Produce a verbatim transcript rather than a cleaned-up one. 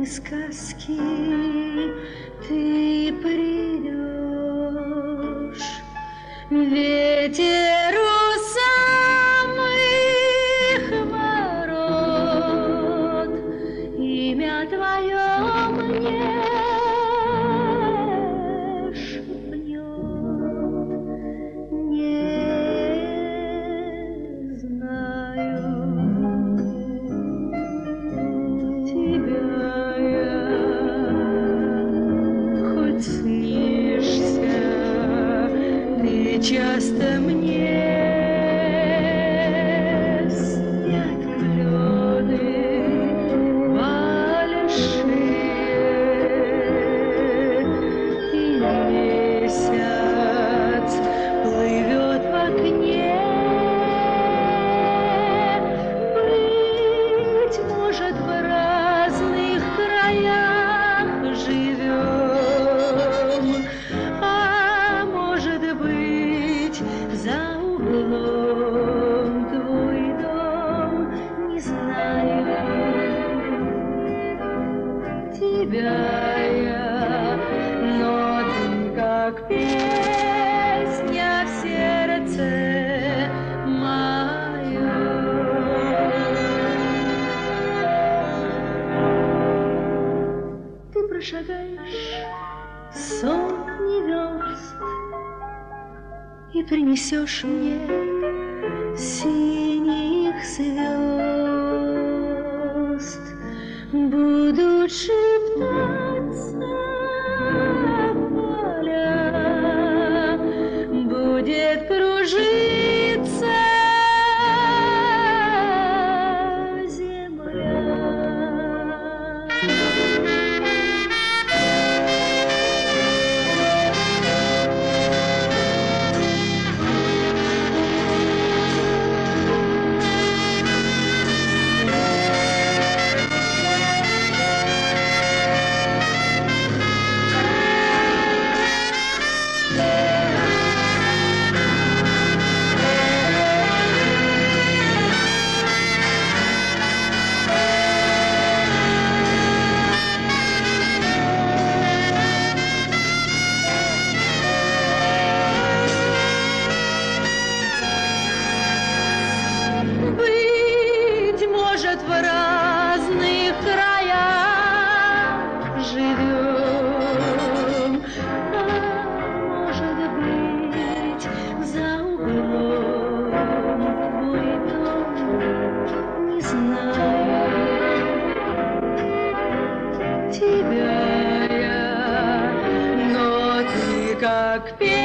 сказки ты придешь. Ветер у самых ворот, имя твое мне шепнет. Не знаю тебя я, хоть снишься ты часто мне. Спят клены большие, и месяц плывет в окне. Быть может, в разных краях живем, а может быть, за углом твой дом. Не знаю тебя я, но ты как песня в сердце моем. Ты прошагаешь сотни верст и принесешь мне синих звезд. Будут шептаться поля, будет кружиться земля. Быть может, в разных краях живем, а может быть, за углом твой дом. Не знаю тебя я, но ты как песня